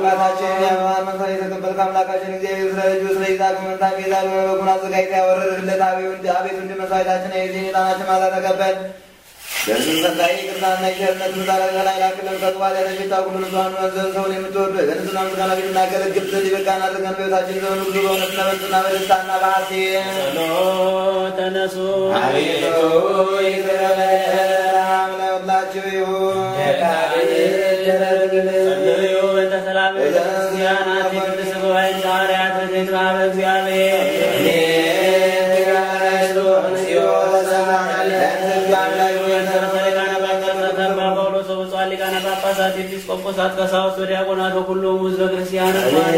አባታችን የአማን መንፈስ የተቀበልክ አምላካችን እግዚአብሔር ስለ ልጁ ስለ ይዛቅ መንታ ቤዛ በበጉን አዘጋጅታ ያወረድለት አቤቱ እንደ መስዋዕታችን የዚህን ዕጣናችን ማዛ ተቀበል። ደርሱን ፈጣሪ ቅርታና የቸርነት ምዛረ ከላይ ላክልን ከቅባት ያተሽታ ሁሉ ንጹሐን ወንዘን ሰውን የምትወዱ በንጽሕና ምስጋና ፊት እናገለግል ዘንድ ይበቃን አድርገን በሕይወታችን ዘመን ሁሉ በእውነትና በንጽሕና በደስታና በሐሴት ተነሱ አቤቱ ይቅር በለን ለሁላችሁ ይሁን። ጸልዩ እንተ ሰላም ቤተክርስቲያናት የቅድስት ጉባኤን ሐዋርያት በዘይት ማኅበረ እግዚአብሔር ሊቃነ ጳጳሳት ኤጲስቆጶሳት ቀሳውስት ወዲያቆናት ሁሉም ሕዝበ ክርስቲያን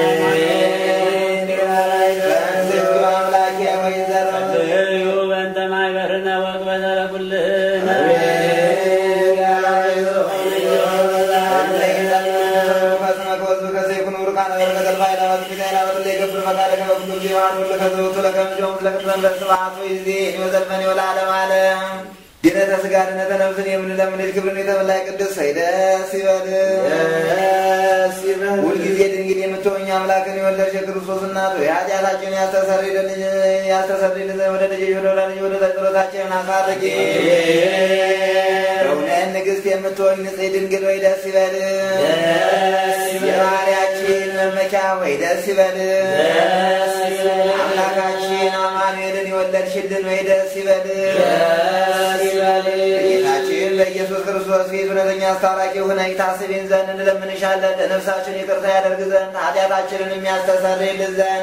ጸልዩ በእንተ ማኅበርነ ወቅበተ ለኩልነ ድነተ ሥጋ ድነተ ነፍስን የምንለምንል ክብርን የተመላይ ቅዱስ ደስ ይበል። ሁልጊዜ ድንግል የምትሆኝ አምላክን የወለድሽ የክርስቶስ እናቱ የኃጢአታችንን ያስተሰርይልን ወደ ልጅሽ ወደ ጸሎታችንን አሳርጊ። እውነት ንግሥት የምትሆኝ ንጽሕት ድንግል ወይ ደስ ይበል። የባሕርያችን መመኪያ ወይ ደስ ይበል። አምላካችን አማኑኤልን የወለድሽልን ወይ ደስ ይበል። ጌታችን በኢየሱስ ክርስቶስ ፊት እውነተኛ አስታራቂ ሆነሽ ታስቢን ዘንድ እንለምንሻለን። ለነፍሳችን ይቅርታ ያደርግ ዘንድ ኃጢአታችንን የሚያስተሰርይልን ዘንድ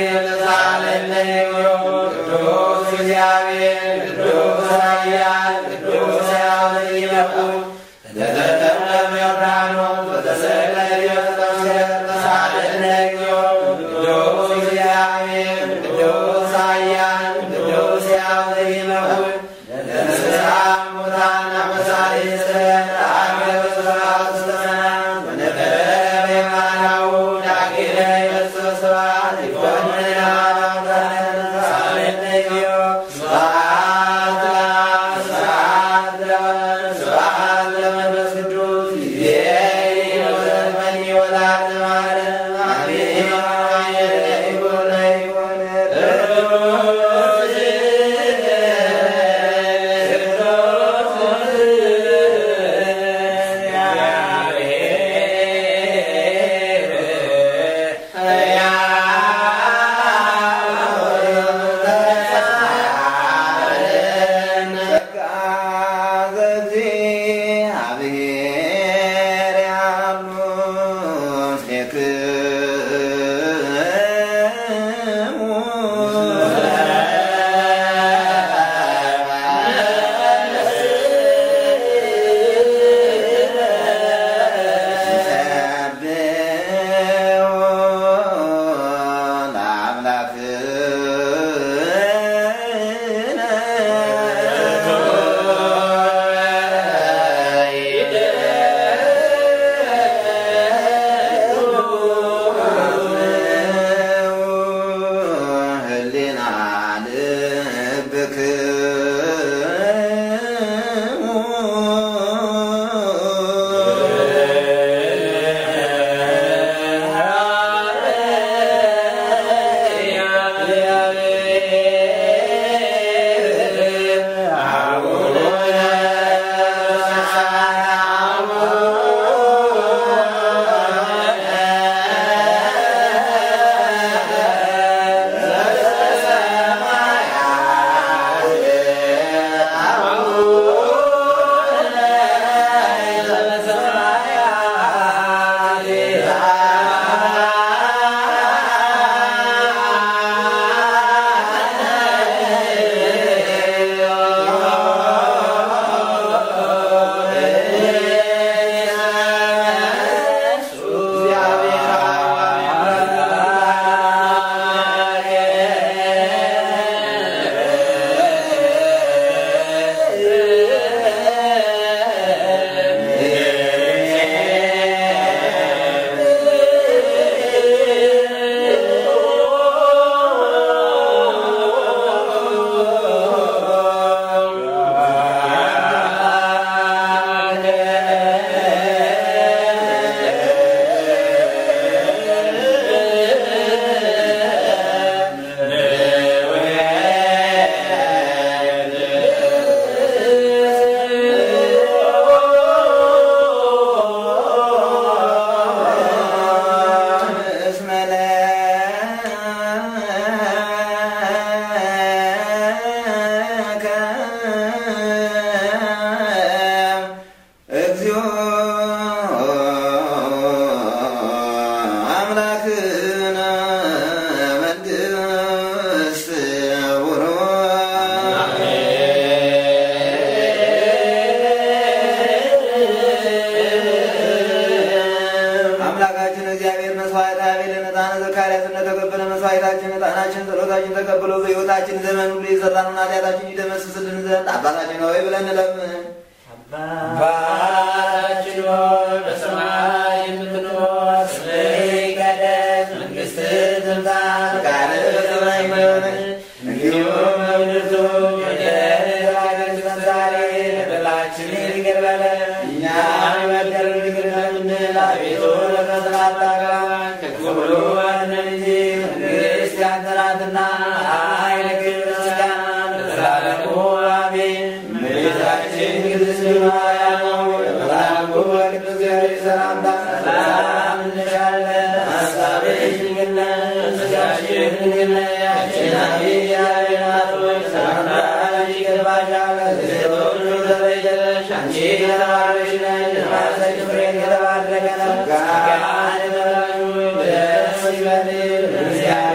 Yeah.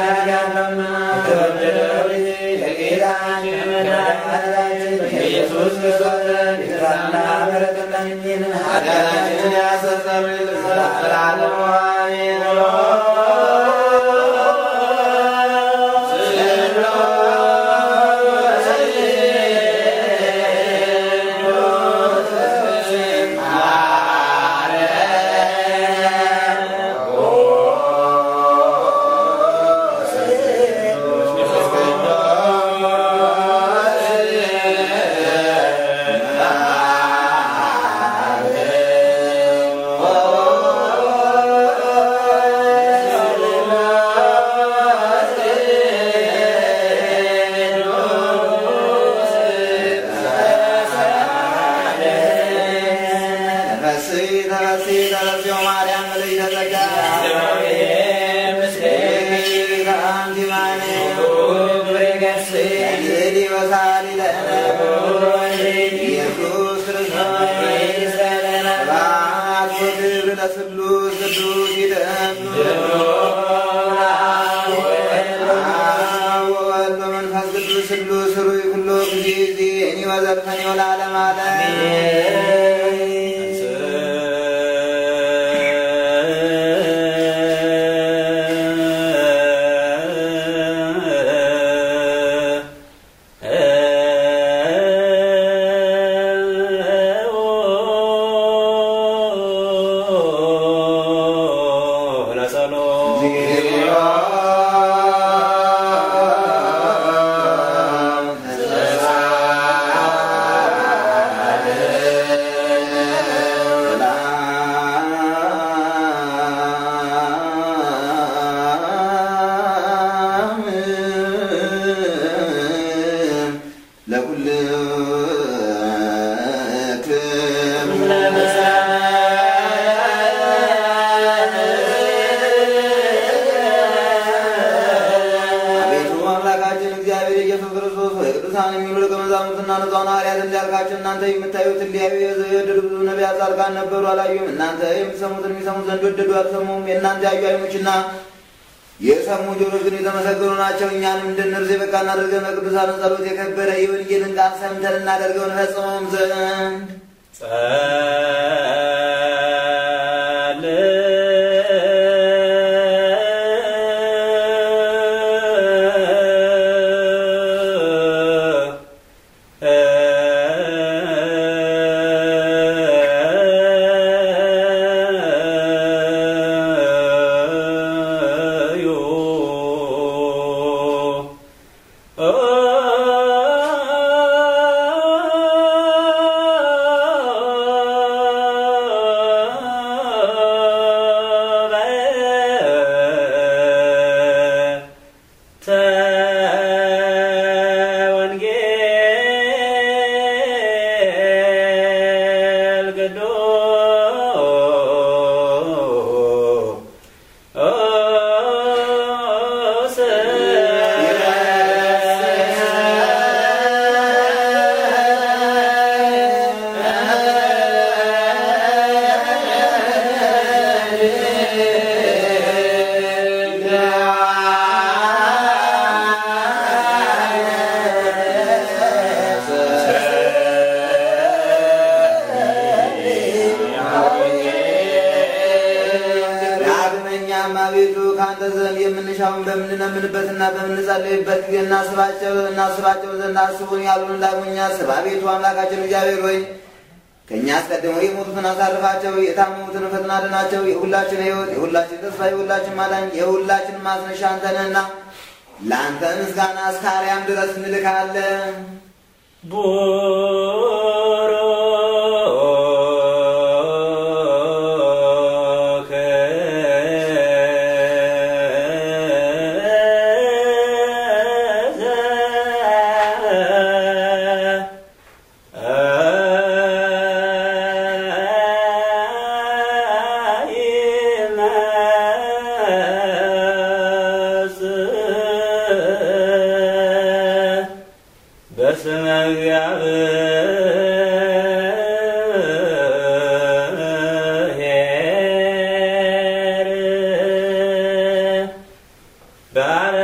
ኢየሱስ ክርስቶስ ይራና በረከታችን ኃጢአታችንን ያስተሰርይልን ለዘላለሙ አሜን። የሰሙ ጆሮች ግን የተመሰገኑ ናቸው። እኛንም እንድንርስ የበቃን አድርገን በቅዱሳን ጸሎት የከበረ የወንጌልን ቃል ሰምተን እናደርገው እንፈጽመውም ዘንድ በምንለምንበትና በምንጸልይበት ጊዜ እናስባቸው ዘንድ አስቡን ያሉን ዳግመኛ ስባ ቤቱ አምላካችን እግዚአብሔር ሆይ ከእኛ አስቀድመው የሞቱትን አሳርፋቸው፣ የታመሙትን ፈጥና አድናቸው። የሁላችን ሕይወት፣ የሁላችን ተስፋ፣ የሁላችን ማዳን፣ የሁላችን ማስነሻ አንተ ነህና ለአንተ ምስጋና እስከ አርያም ድረስ እንልካለን። እግዚአብሔር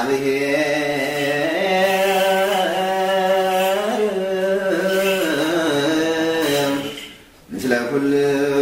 ምስለ ኩል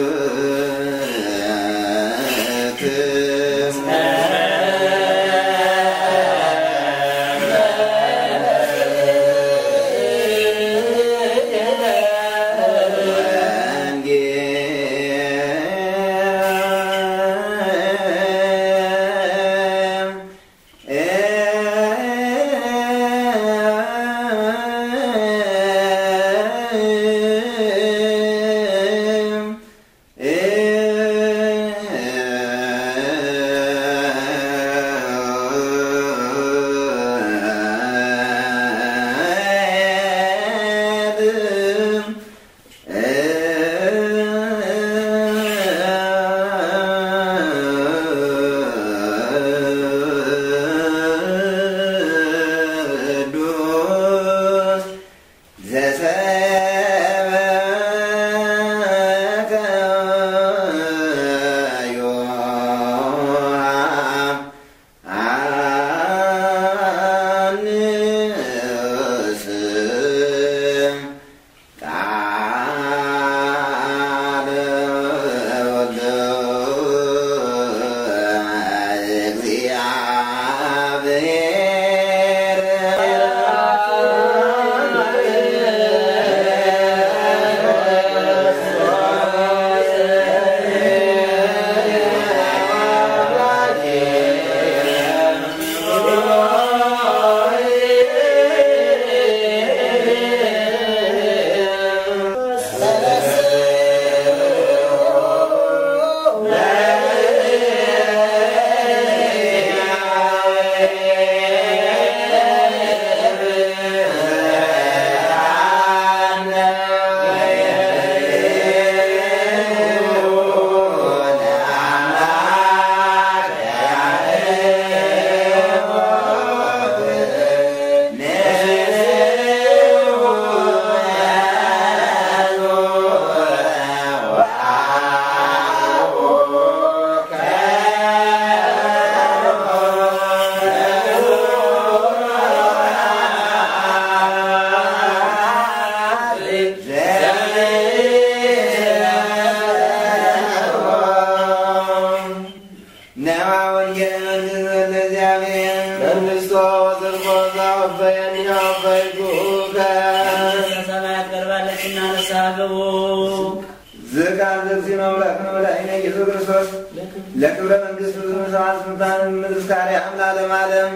ለክብረ መንግሥቱ ስብሐት ስልጣን ምስካሪ አምላክ ለዓለም።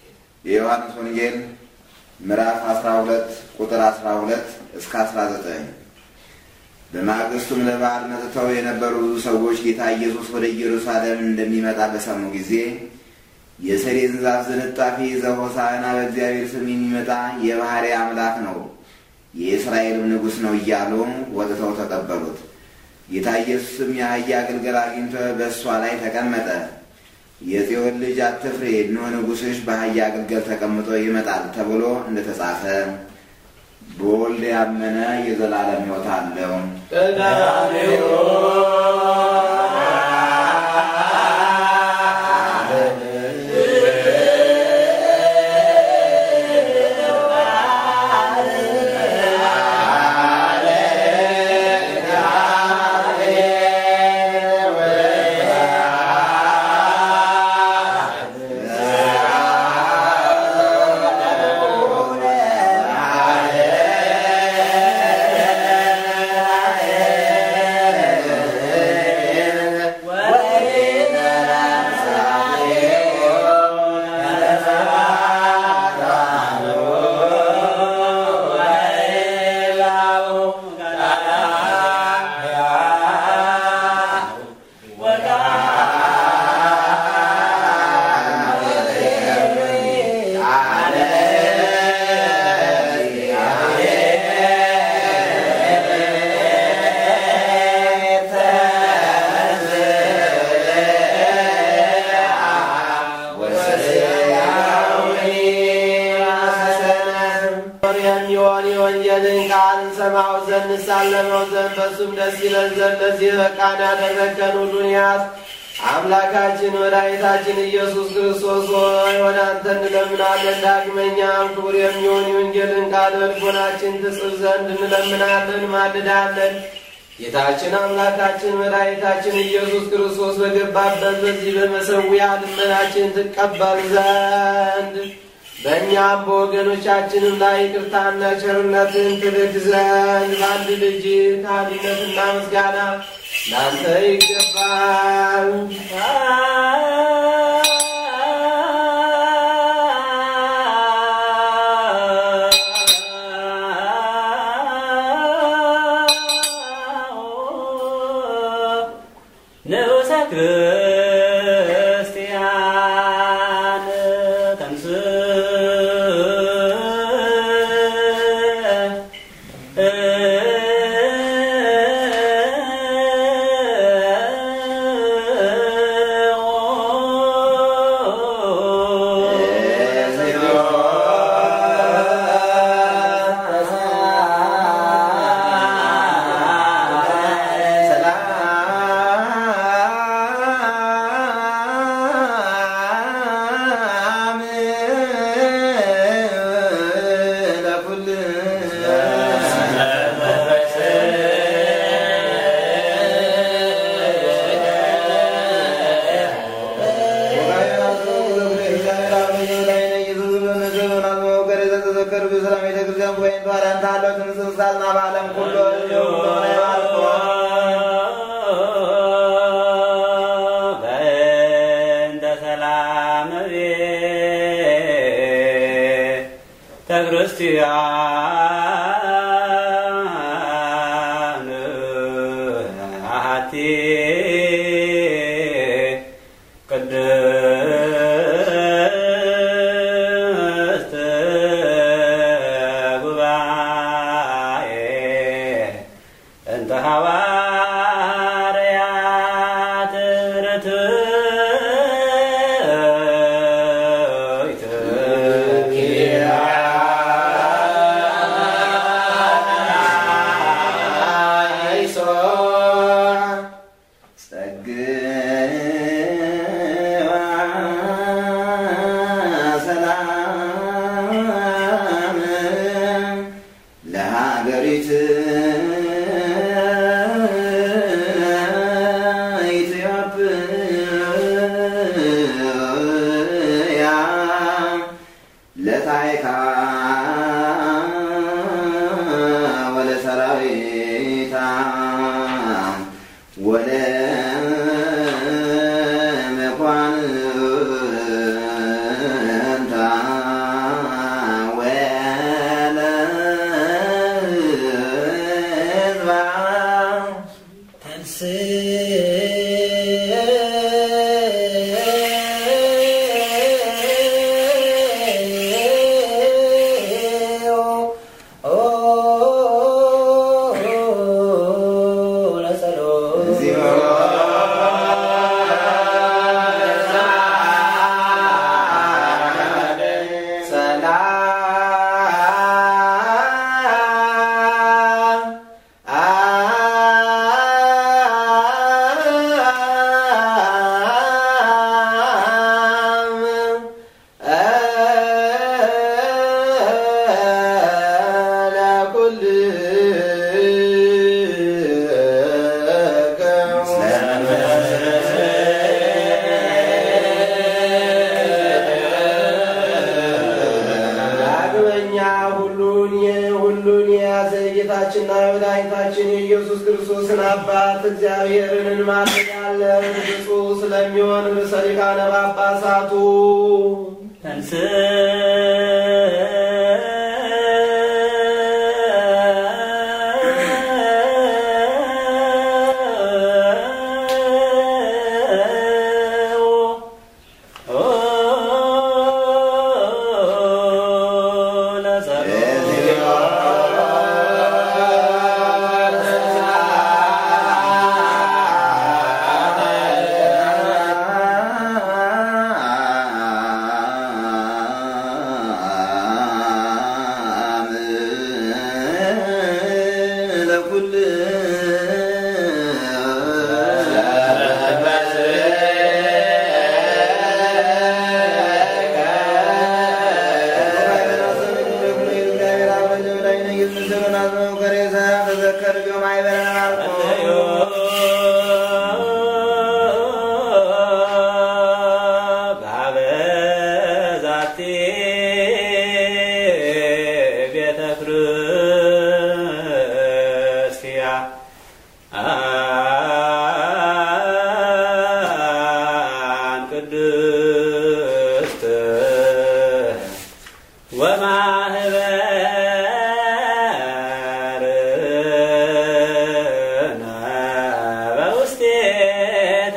የዮሐንስ ወንጌል ምዕራፍ 12 ቁጥር 12 እስከ 19። በማግስቱም ለበዓል መጥተው የነበሩ ሰዎች ጌታ ኢየሱስ ወደ ኢየሩሳሌም እንደሚመጣ በሰሙ ጊዜ የሰሌን ዛፍ ዝንጣፊ ይዘው ሆሳዕና በእግዚአብሔር ስም የሚመጣ የባሕርይ አምላክ ነው፣ የእስራኤልም ንጉሥ ነው እያሉ ወጥተው ተቀበሉት። ጌታ ኢየሱስም የአህያ ግልገል አግኝቶ በእሷ ላይ ተቀመጠ። የጽዮን ልጅ አትፍሪ፣ እነሆ ንጉሥሽ በአህያ ግልገል ተቀምጦ ይመጣል ተብሎ እንደተጻፈ በወልድ ያመነ የዘላለም ሕይወት አለው። የወንጌልን ቃል እንሰማው ዘንድ እንሳለመው ዘንድ በሱም ደስ ይለን ዘንድ ለዚህ በቃን ያደረገን ሁሉን ያዝ። አምላካችን መድኃኒታችን ኢየሱስ ክርስቶስ ሆይ ወደ አንተ እንለምናለን። ዳግመኛም ክቡር የሚሆን የወንጌልን ቃል በልቦናችን ትጽፍ ዘንድ እንለምናለን፣ ማልዳለን። ጌታችን አምላካችን መድኃኒታችን ኢየሱስ ክርስቶስ በገባበት በዚህ በመሠዊያ ልመናችን ትቀበል ዘንድ በእኛም በወገኖቻችንም ላይ ይቅርታና ቸርነትን ትልክ ዘንድ በአንድ ልጅ ታዲነትና ምስጋና ላንተ ይገባል። ንዑሰ ክርስቲያን ተንስ ክርስቲያን አሐቲ ቅድስት ጉባኤ እንተ ሐዋርያት ጌታችንና መድኃኒታችን የኢየሱስ ክርስቶስን አባት እግዚአብሔርን እንማልዳለን። ብፁዕ ስለሚሆን ርዕሰ ሊቃነ ጳጳሳቱ ቤተ ክርስቲያን ቅድስት ወማህበርነ በውስቴታ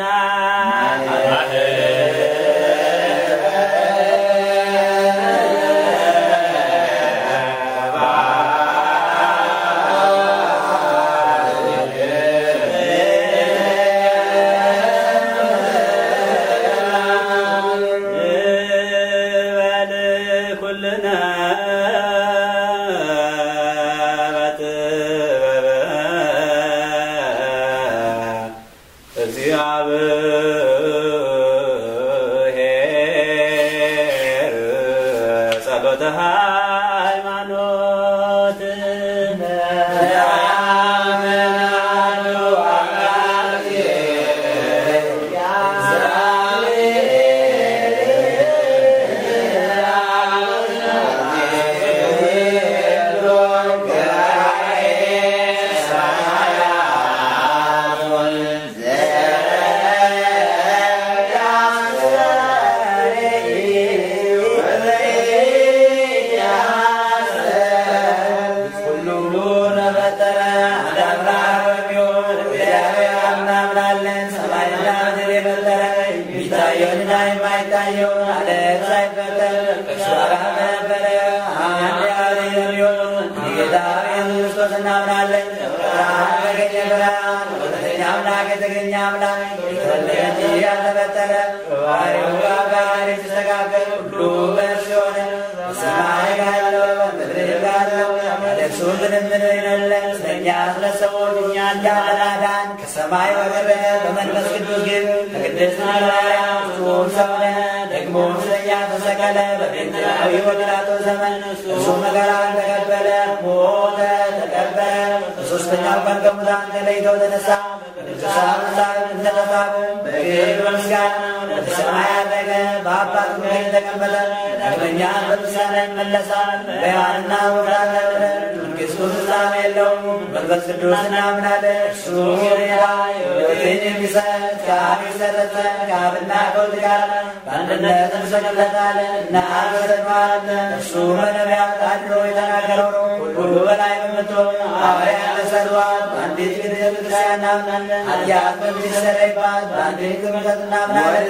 ከሰማይ ወረደ በመንፈስ ቅዱስ ግን ከቅድስት ማርያም ፍጹም ሰው ሆነ። ደግሞ ስለኛ ተሰቀለ። በጴንጤናዊ በጲላጦስ ዘመን እርሱ መከራን ተቀበለ፣ ሞተ፣ ተቀበረ። በሦስተኛው ቀን ከሙታን ተለይቶ ተነሳ። ቅዱሳን መጻሕፍት እንደተጻፈ በክብር በምስጋና ወደ ሰማይ አረገ፣ በአባቱ ቀኝ ተቀመጠ። ዳግመኛ በምስጋና ይመለሳል። በሕያዋንና በሙታን ተወለደ። መንግሥቱ ፍጻሜ የለውም። መንፈስ ቅዱስ እናምናለን። እርሱ ጌታ ሕይወትን የሚሰጥ ከአብ የሰረጸ ከአብና ከወልድ ጋር በአንድነት እንሰግድለታለን፣ እናመሰግነዋለን። እርሱ በነቢያት አድሮ የተናገረው ነው። ሁሉ በላይ በምትሆን ሐዋርያት ተሰሯት። በአንዲት ቤተ ክርስቲያን እናምናለን። ኃጢአት በሚሰረይባት በአንዲት ጥምቀት እናምናለን።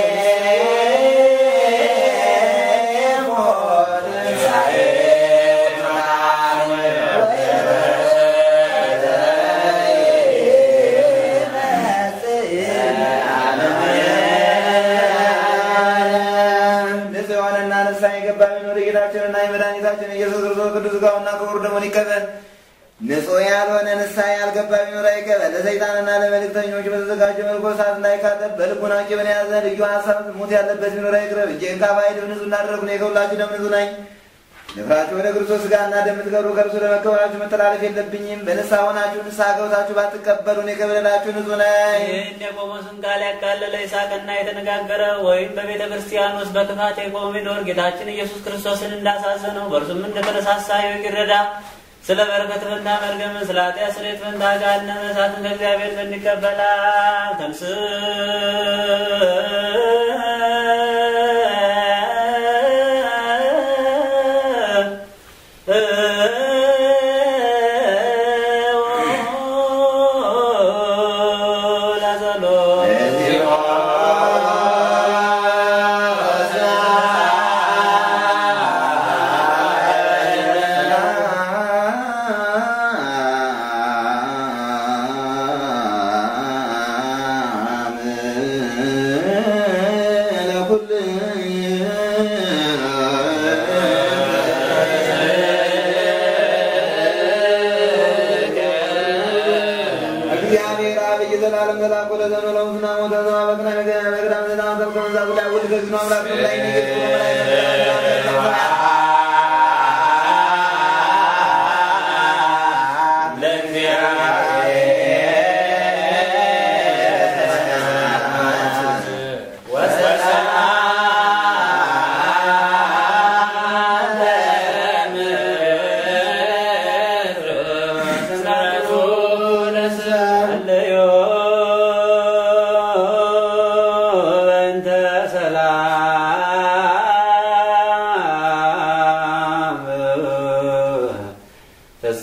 ጌታችንና የመድኃኒታችን ኢየሱስ ክርስቶስ ቅዱስ ሥጋውና ክቡር ደሙን ይቀበል። ንጹሕ ያልሆነ ንስሐ ያልገባ ቢኖር አይቀበል። ለሰይጣንና ለመልእክተኞች በተዘጋጀ መልኩ እሳት እንዳይካተት በልቡናው ቂምን የያዘ ልዩ ሐሳብ ሙት ያለበት ቢኖር አይቅረብ። እጄን ከአፋዬ ደም ንጹሕ እንዳደረግሁ እኔ ከሁላችሁ ደም ንጹሕ ነኝ። ንፍራችሁ ወደ ክርስቶስ ሥጋና ደም የምትቀብሩ ከእርሱ ለመከበራችሁ መተላለፍ የለብኝም። በንስሐ ሆናችሁ ንስሐ ገብታችሁ ባትቀበሉ እኔ ከበደላችሁ ንጹሕ ነኝ። ይህን የቆሞስን ቃል ያቃለለ ይሳቅና የተነጋገረ ወይም በቤተ ክርስቲያን ውስጥ በክፋት የቆመ ቢኖር ጌታችን ኢየሱስ ክርስቶስን እንዳሳዘነው በእርሱም እንደተነሳሳ ይረዳ። ስለ በረከት ፈንታ መርገምን፣ ስለ ኃጢአት ስርየት ፈንታ ገሃነመ እሳትን ከእግዚአብሔር ዘንድ ይቀበላል። ተንስ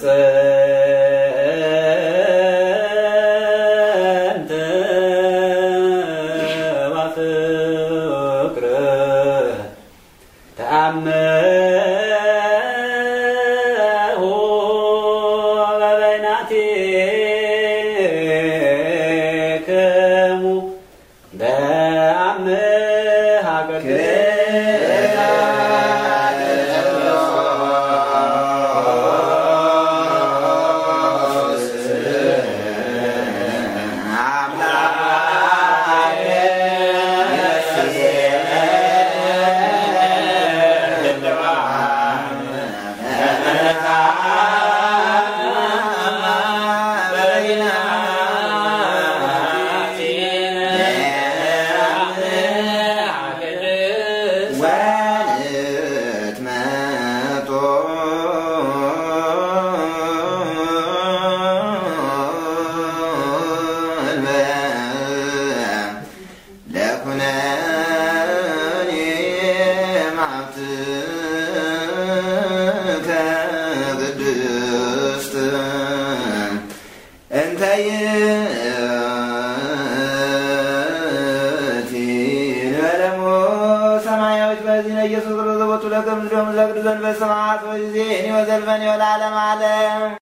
ጽንት ወፍቅር ተአምሁ በበይናቲክሙ በአምሃ ሰማያዊት በዚህ ነው ኢየሱስ ክርስቶስ ወጡ ለከም ዝዶም ዘግድ ዘንበ ሰማዓት ወይዜ እኔ ወዘልፈን ይወላለም አለ